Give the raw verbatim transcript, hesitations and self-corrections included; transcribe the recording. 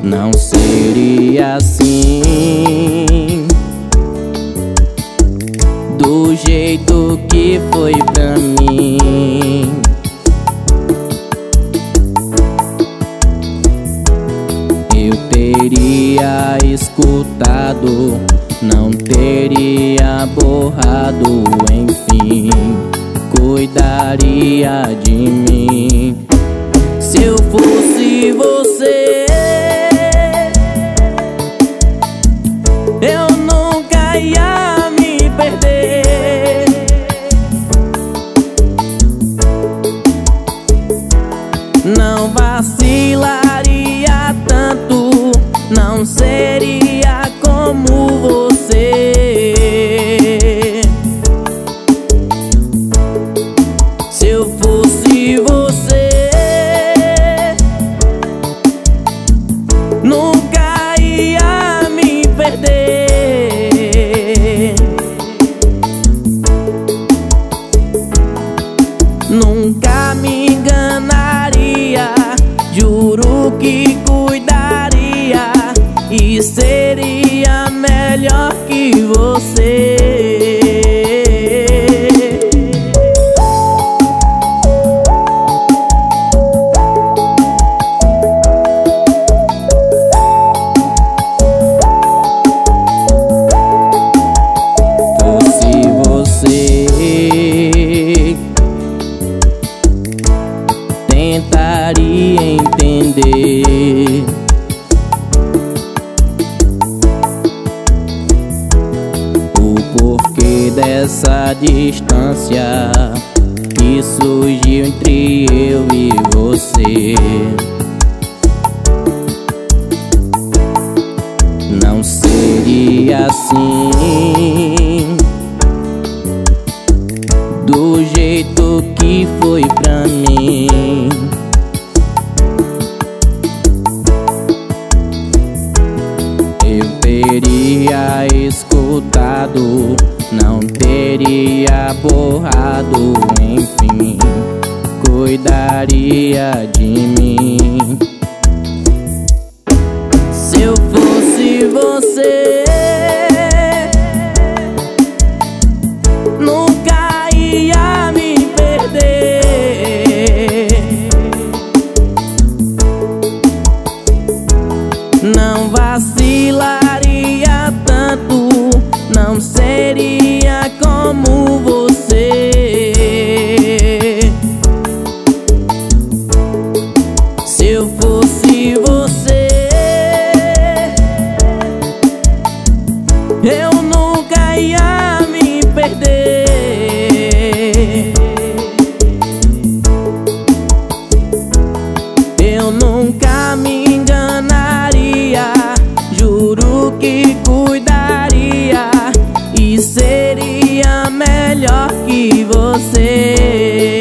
não seria assim, do jeito que foi pra mim. Eu teria escutado, não teria borrado, enfim, cuidaria de mim. Se eu fosse você, eu nunca ia me perder. Não vacilaria tanto, não seria como você. Se eu fosse você, nunca ia me perder. Nunca me enganaria, juro que cuidaria e seria melhor que você. Tentaria entender o porquê dessa distância que surgiu entre eu e você. Não seria assim, do jeito que foi pra mim. Eu teria escutado, não teria borrado, enfim, cuidaria de mim. Se eu fosse você, nunca ia me perder. Não vacilaria tanto, não seria como você. Se eu fosse você, eu nunca ia me perder. Eu nunca me enganaria, juro que cuidaria e seria melhor que você.